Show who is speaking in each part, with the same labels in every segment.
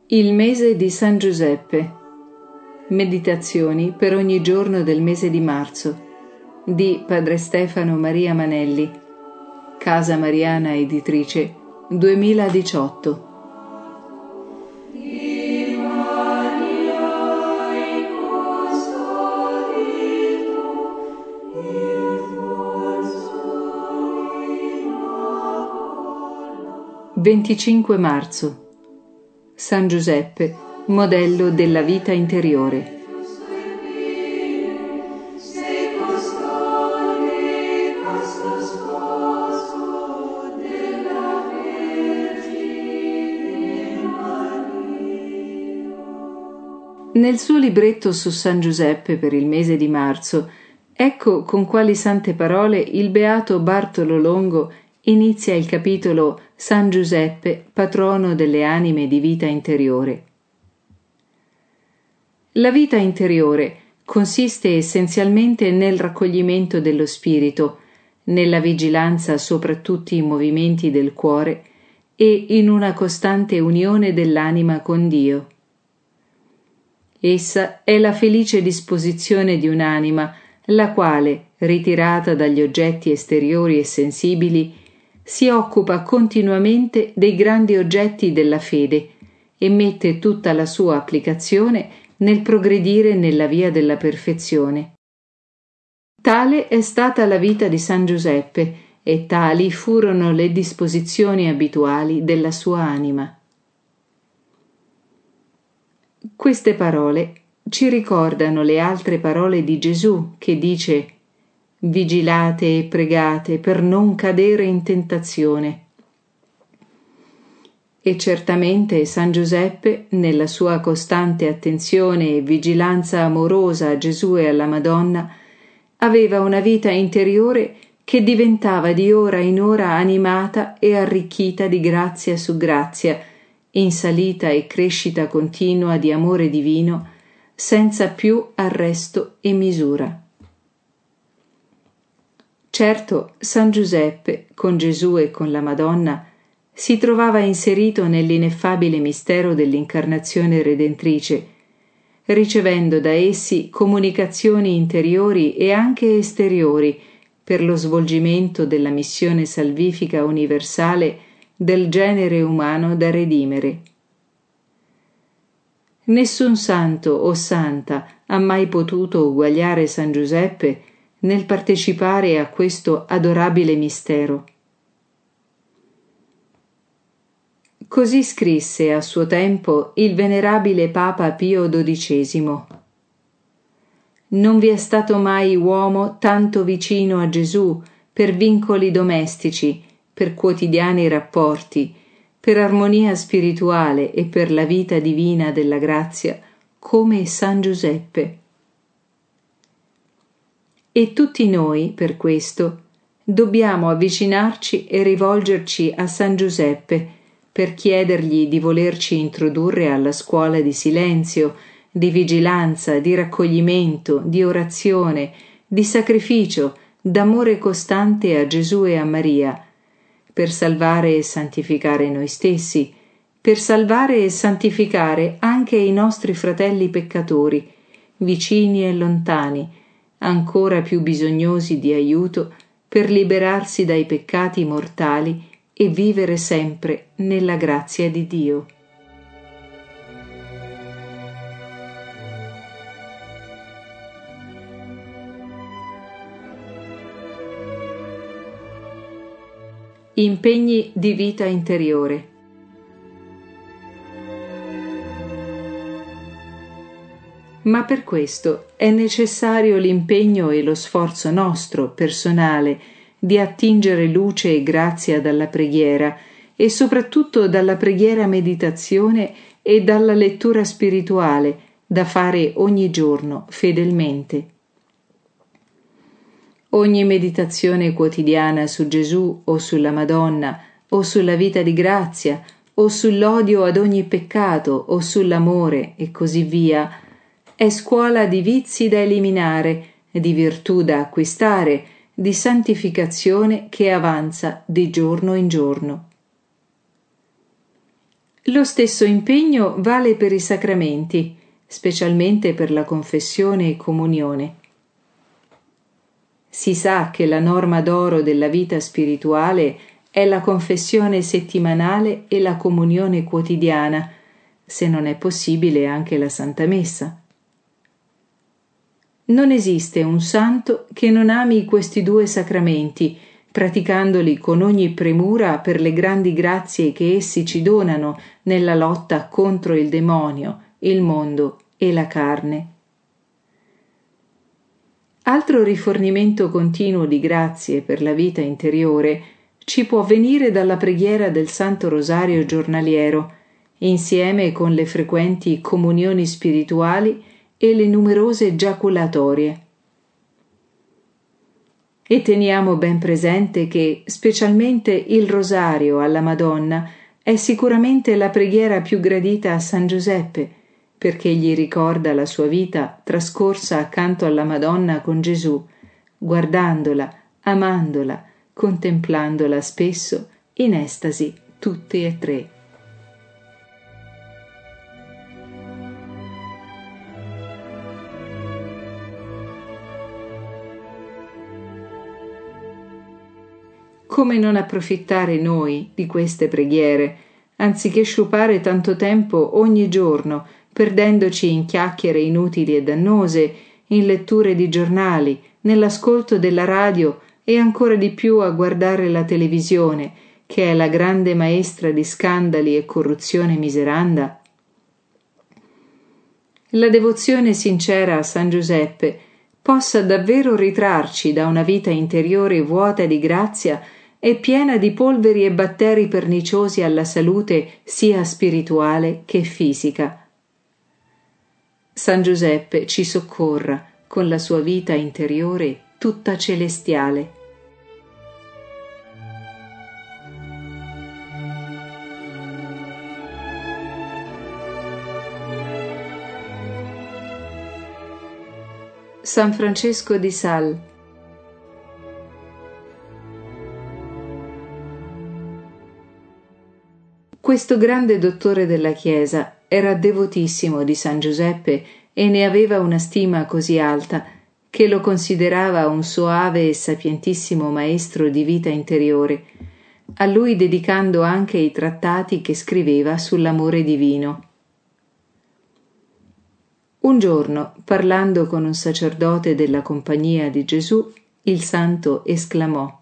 Speaker 1: Il mese di San Giuseppe. Meditazioni per ogni giorno del mese di marzo di Padre Stefano Maria Manelli, Casa Mariana Editrice, 2018. (25 marzo) San Giuseppe, modello della vita interiore. Nel suo libretto su San Giuseppe per il mese di marzo, ecco con quali sante parole il beato Bartolo Longo inizia il capitolo San Giuseppe, patrono delle anime di vita interiore. La vita interiore consiste essenzialmente nel raccoglimento dello spirito, nella vigilanza sopra tutti i movimenti del cuore e in una costante unione dell'anima con Dio. Essa è la felice disposizione di un'anima, la quale, ritirata dagli oggetti esteriori e sensibili, si occupa continuamente dei grandi oggetti della fede e mette tutta la sua applicazione nel progredire nella via della perfezione. Tale è stata la vita di San Giuseppe e tali furono le disposizioni abituali della sua anima. Queste parole ci ricordano le altre parole di Gesù che dice: vigilate e pregate per non cadere in tentazione. E certamente San Giuseppe, nella sua costante attenzione e vigilanza amorosa a Gesù e alla Madonna, aveva una vita interiore che diventava di ora in ora animata e arricchita di grazia su grazia, in salita e crescita continua di amore divino, senza più arresto e misura. Certo, San Giuseppe, con Gesù e con la Madonna, si trovava inserito nell'ineffabile mistero dell'incarnazione redentrice, ricevendo da essi comunicazioni interiori e anche esteriori per lo svolgimento della missione salvifica universale del genere umano da redimere. Nessun santo o santa ha mai potuto uguagliare San Giuseppe nel partecipare a questo adorabile mistero. Così scrisse a suo tempo il venerabile Papa Pio XII: «Non vi è stato mai uomo tanto vicino a Gesù per vincoli domestici, per quotidiani rapporti, per armonia spirituale e per la vita divina della grazia, come San Giuseppe». E tutti noi, per questo, dobbiamo avvicinarci e rivolgerci a San Giuseppe per chiedergli di volerci introdurre alla scuola di silenzio, di vigilanza, di raccoglimento, di orazione, di sacrificio, d'amore costante a Gesù e a Maria, per salvare e santificare noi stessi, per salvare e santificare anche i nostri fratelli peccatori, vicini e lontani, ancora più bisognosi di aiuto per liberarsi dai peccati mortali e vivere sempre nella grazia di Dio. Impegni di vita interiore. Ma per questo è necessario l'impegno e lo sforzo nostro, personale, di attingere luce e grazia dalla preghiera e soprattutto dalla preghiera meditazione e dalla lettura spirituale da fare ogni giorno fedelmente. Ogni meditazione quotidiana su Gesù o sulla Madonna o sulla vita di grazia o sull'odio ad ogni peccato o sull'amore e così via è scuola di vizi da eliminare, di virtù da acquistare, di santificazione che avanza di giorno in giorno. Lo stesso impegno vale per i sacramenti, specialmente per la confessione e comunione. Si sa che la norma d'oro della vita spirituale è la confessione settimanale e la comunione quotidiana, se non è possibile anche la Santa Messa. Non esiste un santo che non ami questi due sacramenti, praticandoli con ogni premura per le grandi grazie che essi ci donano nella lotta contro il demonio, il mondo e la carne. Altro rifornimento continuo di grazie per la vita interiore ci può venire dalla preghiera del Santo Rosario giornaliero, insieme con le frequenti comunioni spirituali e le numerose giaculatorie. E teniamo ben presente che, specialmente il Rosario alla Madonna, è sicuramente la preghiera più gradita a San Giuseppe, perché gli ricorda la sua vita trascorsa accanto alla Madonna con Gesù, guardandola, amandola, contemplandola spesso in estasi tutti e tre. Come non approfittare noi di queste preghiere, anziché sciupare tanto tempo ogni giorno, perdendoci in chiacchiere inutili e dannose, in letture di giornali, nell'ascolto della radio e ancora di più a guardare la televisione, che è la grande maestra di scandali e corruzione miseranda? La devozione sincera a San Giuseppe possa davvero ritrarci da una vita interiore vuota di grazia e piena di polveri e batteri perniciosi alla salute sia spirituale che fisica. San Giuseppe ci soccorra con la sua vita interiore tutta celestiale. San Francesco di Sales. Questo grande dottore della Chiesa era devotissimo di San Giuseppe e ne aveva una stima così alta che lo considerava un soave e sapientissimo maestro di vita interiore, a lui dedicando anche i trattati che scriveva sull'amore divino. Un giorno, parlando con un sacerdote della Compagnia di Gesù, il santo esclamò: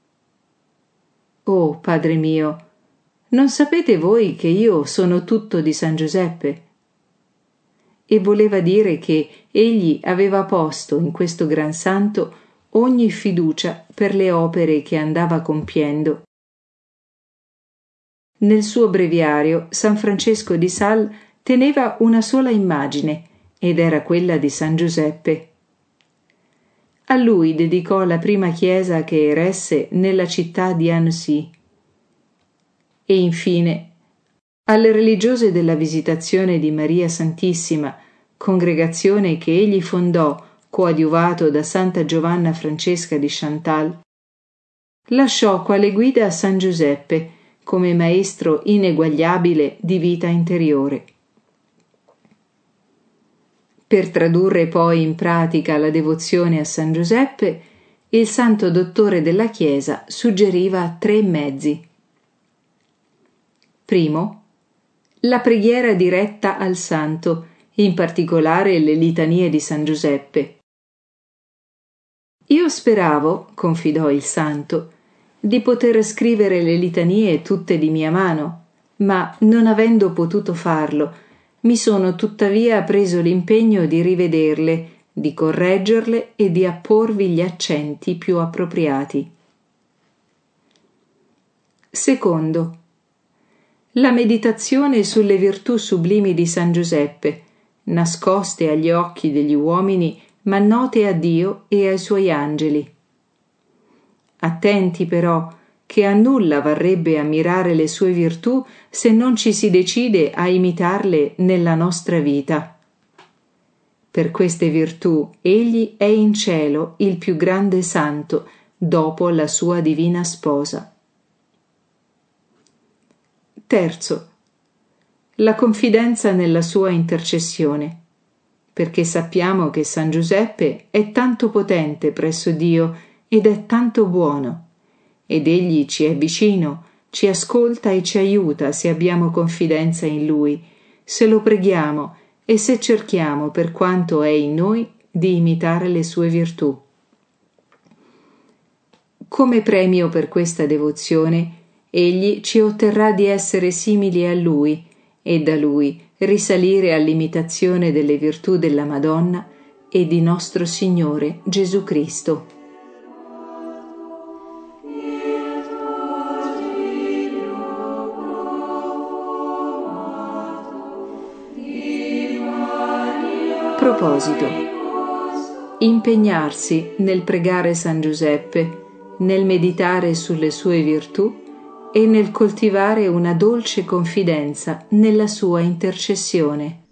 Speaker 1: «Oh, Padre mio, non sapete voi che io sono tutto di San Giuseppe?» E voleva dire che egli aveva posto in questo gran santo ogni fiducia per le opere che andava compiendo. Nel suo breviario San Francesco di Sales teneva una sola immagine, ed era quella di San Giuseppe. A lui dedicò la prima chiesa che eresse nella città di Annecy. E infine, alle religiose della Visitazione di Maria Santissima, congregazione che egli fondò coadiuvato da Santa Giovanna Francesca di Chantal, lasciò quale guida a San Giuseppe come maestro ineguagliabile di vita interiore. Per tradurre poi in pratica la devozione a San Giuseppe, il santo dottore della Chiesa suggeriva 3 mezzi. Primo, la preghiera diretta al santo, in particolare le litanie di San Giuseppe. Io speravo, confidò il santo, di poter scrivere le litanie tutte di mia mano, ma non avendo potuto farlo, mi sono tuttavia preso l'impegno di rivederle, di correggerle e di apporvi gli accenti più appropriati. Secondo, la meditazione sulle virtù sublimi di San Giuseppe, nascoste agli occhi degli uomini ma note a Dio e ai suoi angeli. Attenti però, che a nulla varrebbe ammirare le sue virtù se non ci si decide a imitarle nella nostra vita. Per queste virtù egli è in cielo il più grande santo, dopo la sua divina sposa. Terzo, la confidenza nella sua intercessione, perché sappiamo che San Giuseppe è tanto potente presso Dio ed è tanto buono, ed egli ci è vicino, ci ascolta e ci aiuta se abbiamo confidenza in lui, se lo preghiamo e se cerchiamo, per quanto è in noi, di imitare le sue virtù. Come premio per questa devozione, egli ci otterrà di essere simili a lui e da lui risalire all'imitazione delle virtù della Madonna e di nostro Signore Gesù Cristo. Proposito: impegnarsi nel pregare San Giuseppe, nel meditare sulle sue virtù e nel coltivare una dolce confidenza nella sua intercessione.